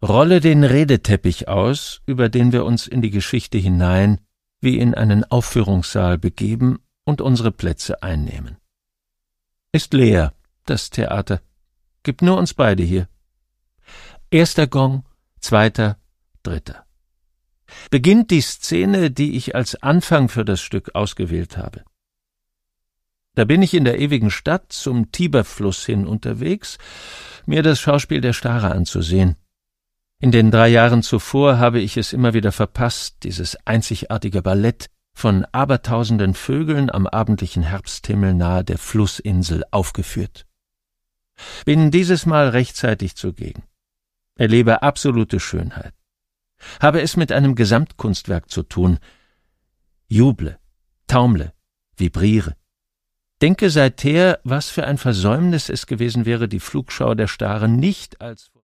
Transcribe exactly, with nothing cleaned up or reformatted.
Rolle den Redeteppich aus, über den wir uns in die Geschichte hinein, wie in einen Aufführungssaal begeben und unsere Plätze einnehmen. Ist leer, das Theater. Gibt nur uns beide hier. Erster Gong, zweiter, dritter. Beginnt die Szene, die ich als Anfang für das Stück ausgewählt habe. Da bin ich in der ewigen Stadt zum Tiberfluss hin unterwegs, mir das Schauspiel der Stare anzusehen. In den drei Jahren zuvor habe ich es immer wieder verpasst, dieses einzigartige Ballett von abertausenden Vögeln am abendlichen Herbsthimmel nahe der Flussinsel aufgeführt. Bin dieses Mal rechtzeitig zugegen. Erlebe absolute Schönheit. Habe es mit einem Gesamtkunstwerk zu tun. Juble, taumle, vibriere. Denke seither, was für ein Versäumnis es gewesen wäre, die Flugschau der Stare nicht als